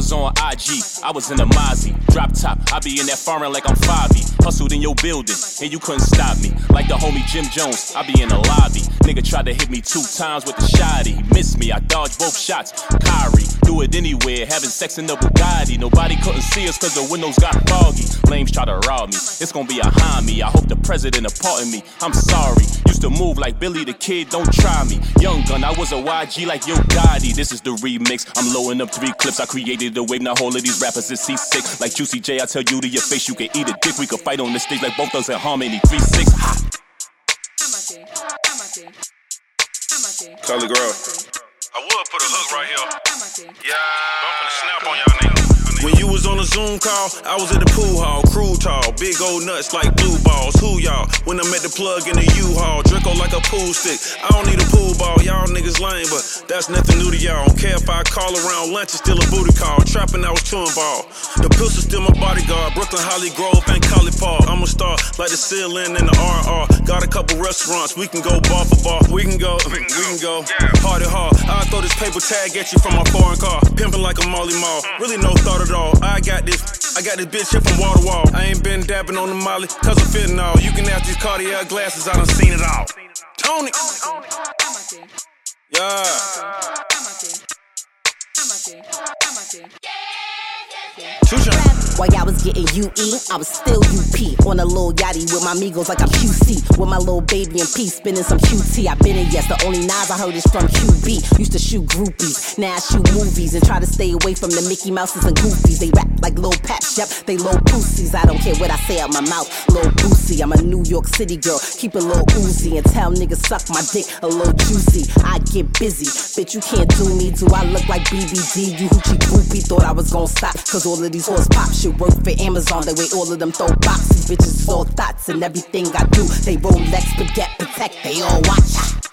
was on IG, I was in a Mozzie. Drop top, I be in that foreign like I'm Favi. Hustled in your building, and you couldn't stop me. Like the homie Jim Jones, I be in the lobby. Nigga tried to hit me 2 times with the shotty. Missed me, I dodged both shots. Kyrie, do it anywhere, having sex in the Bugatti. Nobody couldn't see us cause the windows got foggy. Lames try to rob me, it's gonna be a homie. I hope the president pardon me, I'm sorry. Used to move like Billy the Kid, don't try me. Young gun, I was a YG like Yo Gotti. This is the remix, I'm loading up 3 clips. I created the wave, now all of these rappers is C6. Like Juicy J, I tell you to your face, you can eat a dick. We could fight on the stage like both us in harmony. 3-6, ha! Color girl. I would put a hook right here. Yeah, I'm finna snap on y'all niggas. When you was on a Zoom call, I was at the pool hall, crew tall, big old nuts like blue balls. Who y'all? When I'm at the plug in the U-Haul, Draco like a pool stick. I don't need a pool ball, y'all niggas lame, but that's nothing new to y'all. Don't care if I call around lunch, it's still a booty call. Trapping, I was chewing ball. The pistol still my bodyguard. Brooklyn, Holly Grove, and College Park. I'm a star like the ceiling and the RR. Got a couple restaurants, we can go bar for bar. We can go. Party hard. I'll throw this paper tag at you from my foreign car. Pimping like a Molly Mall. Really no thought at all. I got this bitch here from wall to wall. I ain't been dabbing on the molly, cause of fentanyl. You can ask these Cartier glasses, I done seen it all. Tony! Yeah. While y'all was getting UE, I was still UP. On a little yachty with my amigos like I'm QC. With my little baby in peace, spinning some QT. I been in yes, the only knives I heard is from QB. Used to shoot groupies, now I shoot movies. And try to stay away from the Mickey Mouses and Goofies. They rap like Lil Paps, yep, they low pussies. I don't care what I say out my mouth, Lil Boosie. I'm a New York City girl, keep a little oozy. And tell niggas suck my dick a little juicy. I get busy, bitch you can't do me. Do I look like BBD? You hoochie groupie thought I was gon' stop. Cause all of these horse pop shit work for Amazon. They way all of them throw boxes. Bitches is all thoughts and everything I do. They Rolex, forget, protect, they all watch.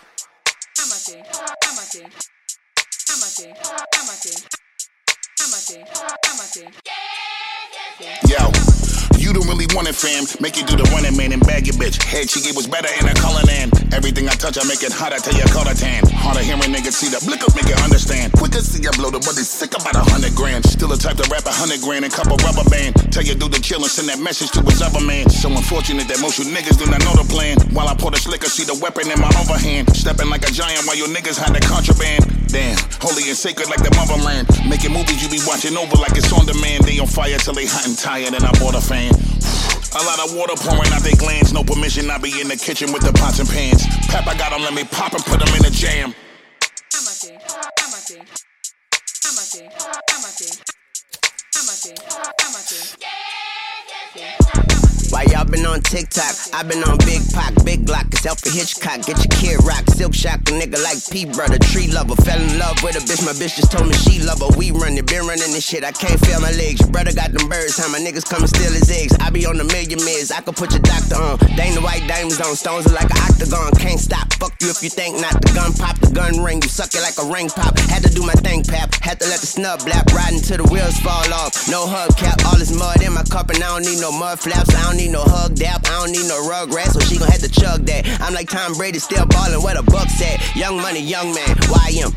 Yo, you don't really want it, fam. Make you do the running man and bag your bitch. Head she gave was better in a color than. Everything I touch, I make it hotter till you color tan. Harder hearing niggas see the blick up, make it understand. Quicker see you blow the buddy sick about 100 grand. Still the type to rap 100 grand and couple rubber band. Tell you do the chill and send that message to his other man. So unfortunate that most you niggas do not know the plan. While I pour the slicker, see the weapon in my overhand. Stepping like a giant while you niggas had the contraband. Damn, holy and sacred like the motherland. Making movies you be watching over like it's on demand. They on fire till they hot and tired and I bought a fan. A lot of water pouring out their glands. No permission, I be in the kitchen with the pots and pans. Papa got them, let me pop and put them in the jam. While y'all been on TikTok, I been on Big Pac, Big Glock, it's Alfred Hitchcock. Get your kid rock, silk shock, a nigga like P brother, tree lover. Fell in love with a bitch, my bitch just told me she love her. We running, been running this shit, I can't feel my legs. Your brother got them birds, how my niggas come and steal his eggs. I be on a million mids, I could put your doctor on. Dang the white diamonds on, stones are like an octagon. Can't stop, fuck you if you think not. The gun pop, the gun ring, you suck it like a ring pop. Had to do my thing, pap, had to let the snub blap. Riding till the wheels fall off, no hubcap. All this mud in my cup and I don't need no mud flaps. I don't need no hug dap, I don't need no rug rat, so she gon' have to chug that. I'm like Tom Brady, still ballin' where the Bucks at. Young money, young man, YM.